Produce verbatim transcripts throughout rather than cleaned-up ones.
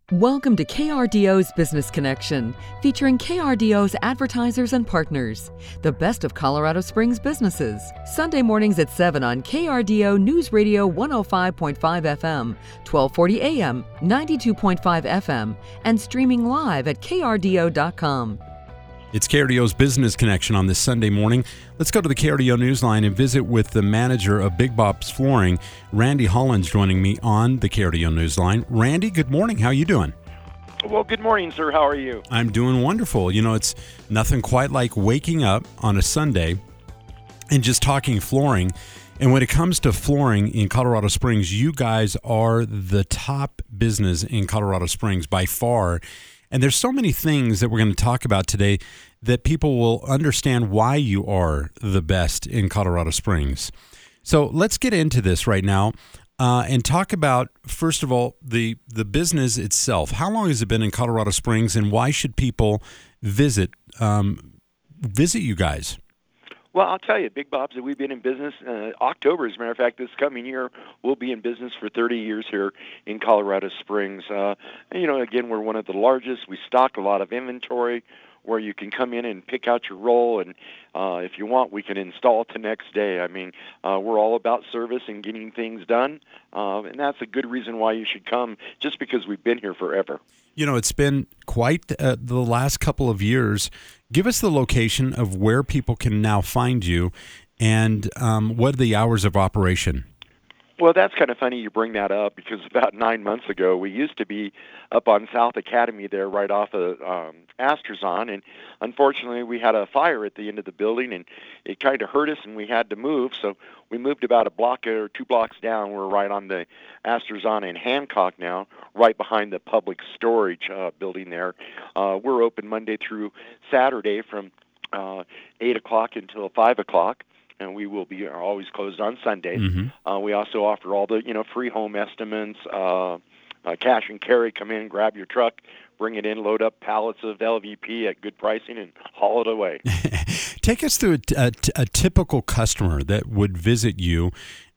Welcome to K R D O's Business Connection, featuring K R D O's advertisers and partners, the best of Colorado Springs businesses. Sunday mornings at seven on K R D O News Radio one oh five point five F M, twelve forty A M, ninety-two point five F M, and streaming live at K R D O dot com. It's K R D O's Business Connection on this Sunday morning. Let's go to the K R D O Newsline and visit with the manager of Big Bob's Flooring, Randy Hollins, joining me on the K R D O Newsline. Randy, good morning. How are you doing? Well, good morning, sir. How are you? I'm doing wonderful. You know, it's nothing quite like waking up on a Sunday and just talking flooring. And when it comes to flooring in Colorado Springs, you guys are the top business in Colorado Springs by far. And there's so many things that we're going to talk about today that people will understand why you are the best in Colorado Springs. So let's get into this right now uh, and talk about, first of all, the, the business itself. How long has it been in Colorado Springs, and why should people visit um, visit you guys? Well, I'll tell you, Big Bob's, that we've been in business. Uh, October, as a matter of fact, this coming year, we'll be in business for thirty years here in Colorado Springs. Uh, and, you know, again, we're one of the largest. We stock a lot of inventory where you can come in and pick out your roll, and uh, if you want, we can install it the next day. I mean, uh, we're all about service and getting things done, uh, and that's a good reason why you should come, just because we've been here forever. You know, it's been quite uh, the last couple of years. Give us the location of where people can now find you, and um, what are the hours of operation? Well, that's kind of funny you bring that up, because about nine months ago, we used to be up on South Academy there right off of um, Asterzon, and unfortunately we had a fire at the end of the building, and it kind of hurt us, and we had to move, so we moved about a block or two blocks down. We're right on the Asterzon in Hancock now, right behind the public storage uh, building there. Uh, we're open Monday through Saturday from uh, eight o'clock until five o'clock. And we will be are always closed on Sundays. Mm-hmm. Uh, we also offer all the, you know, free home estimates, uh, uh, cash and carry. Come in, grab your truck, bring it in, load up pallets of L V P at good pricing, and haul it away. Take us through a, a, a typical customer that would visit you,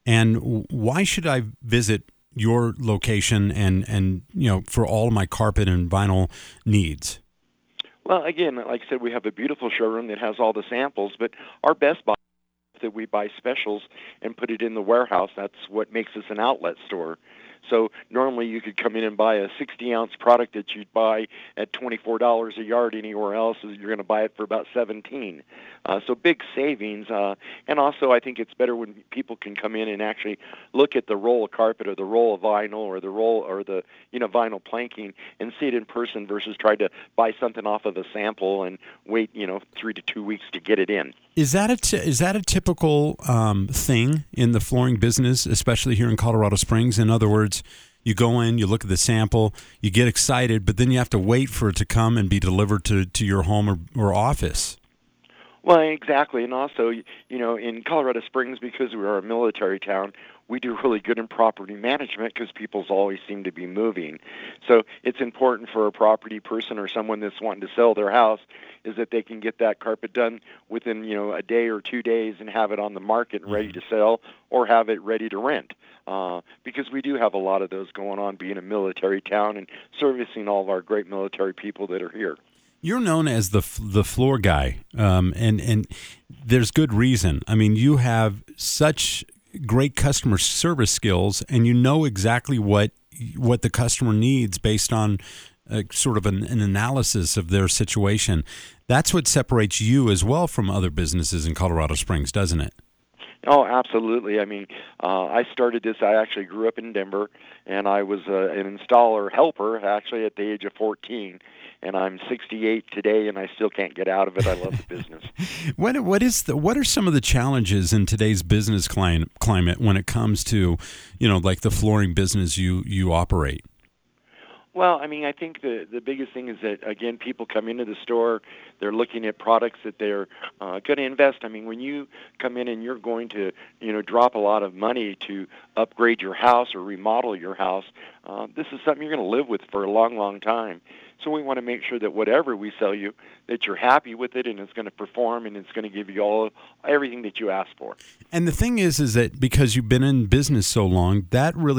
and why should I visit your location and, and you know, for all of my carpet and vinyl needs? Well, again, like I said, we have a beautiful showroom that has all the samples, but our best buy that we buy specials and put it in the warehouse. That's what makes us an outlet store. So normally you could come in and buy a sixty-ounce product that you'd buy at twenty-four dollars a yard anywhere else. You're going to buy it for about seventeen dollars. Uh, so big savings. Uh, and also I think it's better when people can come in and actually look at the roll of carpet or the roll of vinyl or the roll or the, you know, vinyl planking and see it in person versus try to buy something off of a sample and wait, you know, three to two weeks to get it in. Is that a t- is that a typical um, thing in the flooring business, especially here in Colorado Springs? In other words, you go in, you look at the sample, you get excited, but then you have to wait for it to come and be delivered to, to your home or, or office. Well, exactly. And also, you know, in Colorado Springs, because we are a military town, we do really good in property management because people always seem to be moving. So it's important for a property person or someone that's wanting to sell their house is that they can get that carpet done within, you know, a day or two days and have it on the market and ready to sell or have it ready to rent. Uh, because we do have a lot of those going on, being a military town and servicing all of our great military people that are here. You're known as the the floor guy, um, and and there's good reason. I mean, you have such great customer service skills, and you know exactly what what the customer needs based on uh, sort of an, an analysis of their situation. That's what separates you as well from other businesses in Colorado Springs, doesn't it? Oh, absolutely. I mean, uh, I started this, I actually grew up in Denver, and I was uh, an installer helper actually at the age of fourteen, and I'm sixty-eight today, and I still can't get out of it. I love the business. What what is the what are some of the challenges in today's business climate climate when it comes to, you know, like the flooring business you you operate? Well, I mean, I think the the biggest thing is that, again, people come into the store, they're looking at products that they're uh, going to invest. I mean, when you come in and you're going to, you know, drop a lot of money to upgrade your house or remodel your house, uh, this is something you're going to live with for a long, long time. So we want to make sure that whatever we sell you, that you're happy with it and it's going to perform and it's going to give you all everything that you asked for. And the thing is, is that because you've been in business so long, that really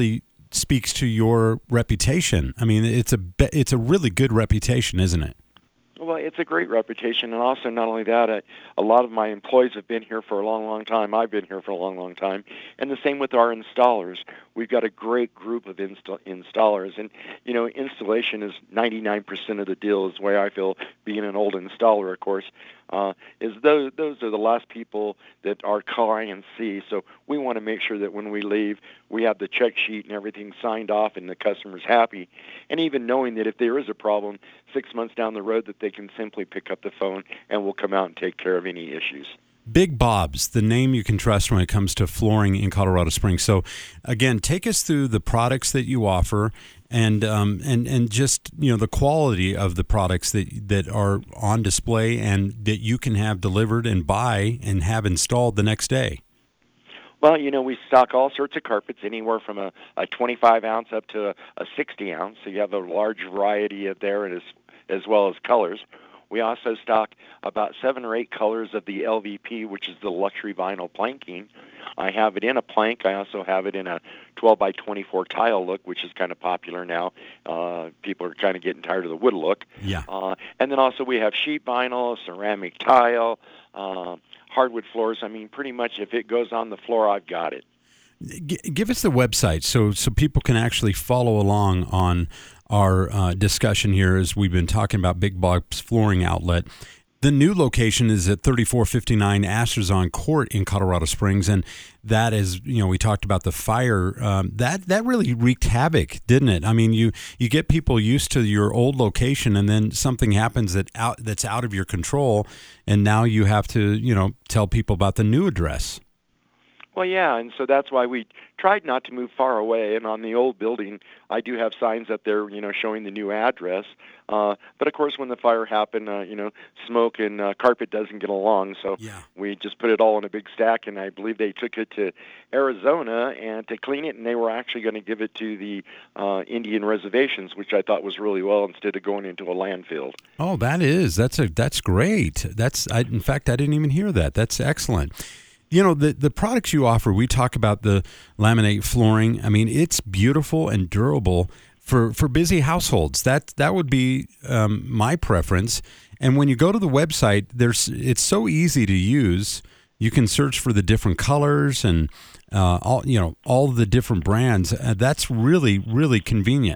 speaks to your reputation. I mean, it's a be- it's a really good reputation, isn't it? Well, it's a great reputation, and also not only that, uh, a lot of my employees have been here for a long, long time. I've been here for a long, long time, and the same with our installers. We've got a great group of insta- installers, and you know, installation is ninety-nine percent of the deal. Is the way I feel, being an old installer, of course. Uh, is those those are the last people that our clients see. So we want to make sure that when we leave, we have the check sheet and everything signed off, and the customer's happy. And even knowing that if there is a problem six months down the road, that they can simply pick up the phone and we'll come out and take care of any issues. Big Bob's, the name you can trust when it comes to flooring in Colorado Springs. So, again, take us through the products that you offer, and um, and and just you know the quality of the products that that are on display and that you can have delivered and buy and have installed the next day. Well, you know, we stock all sorts of carpets, anywhere from a, a twenty-five ounce up to a, a sixty ounce. So you have a large variety of there, and as as well as colors. We also stock about seven or eight colors of the L V P, which is the luxury vinyl planking. I have it in a plank. I also have it in a twelve by twenty-four tile look, which is kind of popular now. Uh, people are kind of getting tired of the wood look. Yeah. Uh, and then also we have sheet vinyl, ceramic tile, uh, hardwood floors. I mean, pretty much if it goes on the floor, I've got it. G- give us the website so so people can actually follow along on our uh, discussion here as we've been talking about Big Bob's Flooring Outlet. The new location is at thirty-four fifty-nine Asterzon Court in Colorado Springs, and that is, you know, we talked about the fire. Um, that that really wreaked havoc, didn't it? I mean, you you get people used to your old location, and then something happens that out that's out of your control, and now you have to, you know, tell people about the new address. Well, yeah, and so that's why we tried not to move far away. And on the old building, I do have signs up there, you know, showing the new address. Uh, but of course, when the fire happened, uh, you know, smoke and uh, carpet doesn't get along. So yeah. we just put it all in a big stack, and I believe they took it to Arizona and to clean it, and they were actually going to give it to the uh, Indian reservations, which I thought was really well, instead of going into a landfill. Oh, that is that's a that's great. That's I, in fact, I didn't even hear that. That's excellent. You know, the, the products you offer, we talk about the laminate flooring. I mean, it's beautiful and durable for, for busy households. That that would be um, my preference. And when you go to the website, there's it's so easy to use. You can search for the different colors and uh, all you know all the different brands. Uh, that's really, really convenient.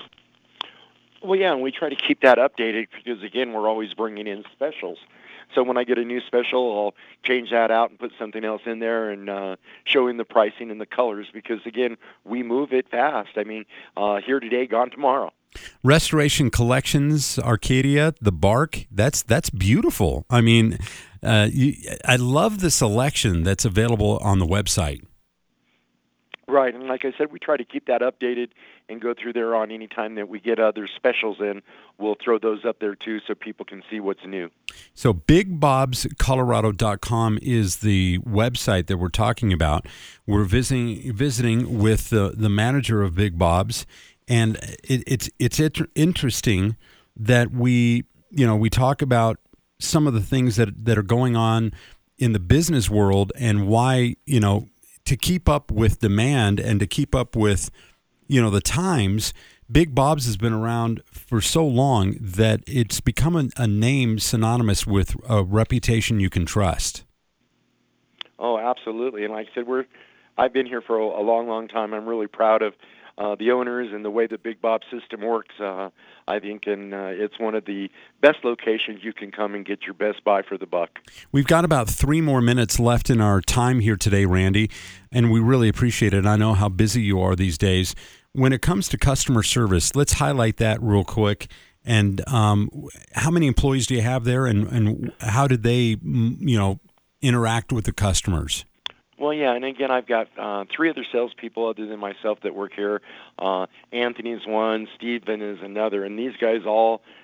Well, yeah, and we try to keep that updated because, again, we're always bringing in specials. So when I get a new special, I'll change that out and put something else in there and uh, showing the pricing and the colors because, again, we move it fast. I mean, uh, here today, gone tomorrow. Restoration Collections, Arcadia, the bark, that's that's beautiful. I mean, uh, you, I love the selection that's available on the website. Right, and like I said, we try to keep that updated and go through there on any time that we get other specials in. We'll throw those up there too so people can see what's new. So big bobs colorado dot com is the website that we're talking about. We're visiting visiting with the, the manager of Big Bob's, and it, it's it's inter- interesting that we you know we talk about some of the things that that are going on in the business world and why you know to keep up with demand and to keep up with you know the times. Big Bob's has been around for so long that it's become a, a name synonymous with a reputation you can trust. Oh, absolutely. And like I said, we're I've been here for a, a long, long time. I'm really proud of uh, the owners and the way the Big Bob system works. Uh, I think, and uh, it's one of the best locations you can come and get your best buy for the buck. We've got about three more minutes left in our time here today, Randy, and we really appreciate it. I know how busy you are these days. When it comes to customer service, let's highlight that real quick. And um, how many employees do you have there, and, and how did they, you know, interact with the customers? Well, yeah, and again, I've got uh, three other salespeople other than myself that work here. Uh, Anthony's one, Stephen is another, and these guys all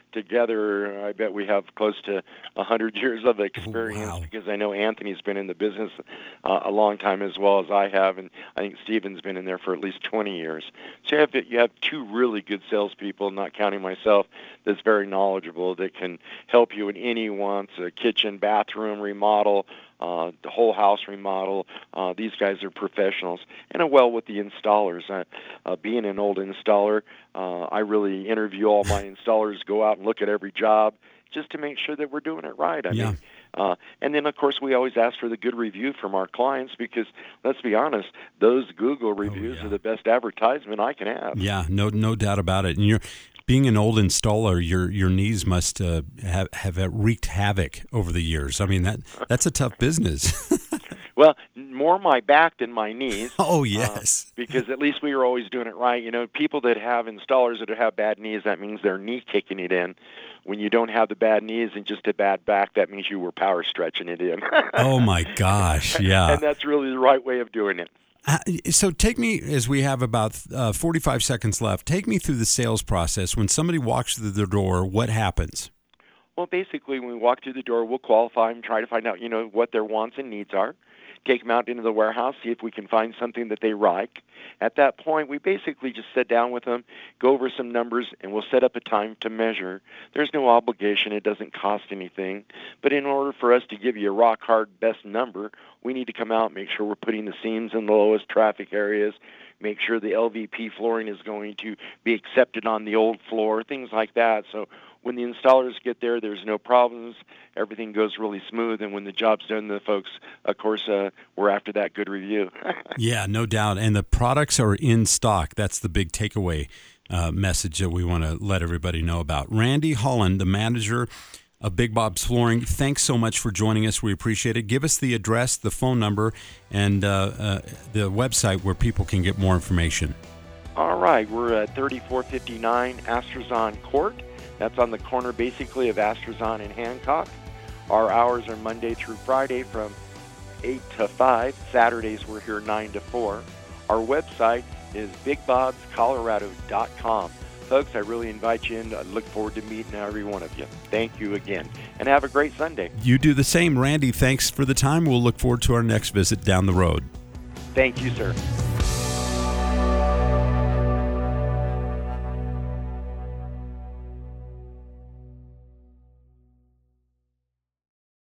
together, I bet we have close to one hundred years of experience. Wow. Because I know Anthony's been in the business uh, a long time as well as I have, and I think Stephen's been in there for at least twenty years. So you have, you have two really good salespeople, not counting myself, that's very knowledgeable, that can help you in any wants, a kitchen, bathroom remodel, Uh, the whole house remodel. Uh, these guys are professionals, and uh, well with the installers. Uh, uh, being an old installer, uh, I really interview all my installers, go out and look at every job just to make sure that we're doing it right. I Yeah. mean, uh, and then, of course, we always ask for the good review from our clients because, let's be honest, those Google reviews yeah. are the best advertisement I can have. Yeah, no, no doubt about it. And you're being an old installer, your your knees must uh, have have wreaked havoc over the years. I mean, that that's a tough business. Well, more my back than my knees. Oh, yes. Uh, because at least we were always doing it right. You know, people that have installers that have bad knees, that means their knee kicking it in. When you don't have the bad knees and just a bad back, that means you were power stretching it in. Oh, my gosh, yeah. And that's really the right way of doing it. Uh, so take me, as we have about uh, forty-five seconds left, take me through the sales process. When somebody walks through the door, what happens? Well, basically, when we walk through the door, we'll qualify them, try to find out, you know, what their wants and needs are. Take them out into the warehouse, see if we can find something that they like. At that point, we basically just sit down with them, go over some numbers, and we'll set up a time to measure. There's no obligation. It doesn't cost anything. But in order for us to give you a rock-hard best number, we need to come out, make sure we're putting the seams in the lowest traffic areas, make sure the L V P flooring is going to be accepted on the old floor, things like that. So when the installers get there, there's no problems. Everything goes really smooth. And when the job's done, the folks, of course, uh, we're after that good review. Yeah, no doubt. And the products are in stock. That's the big takeaway uh, message that we want to let everybody know about. Randy Holland, the manager of Big Bob's Flooring, thanks so much for joining us. We appreciate it. Give us the address, the phone number, and uh, uh, the website where people can get more information. All right. We're at thirty-four fifty-nine Astrazon Court. That's on the corner, basically, of Astrazon and Hancock. Our hours are Monday through Friday from eight to five. Saturdays, we're here nine to four. Our website is big bobs colorado dot com. Folks, I really invite you in. I look forward to meeting every one of you. Thank you again, and have a great Sunday. You do the same. Randy, thanks for the time. We'll look forward to our next visit down the road. Thank you, sir.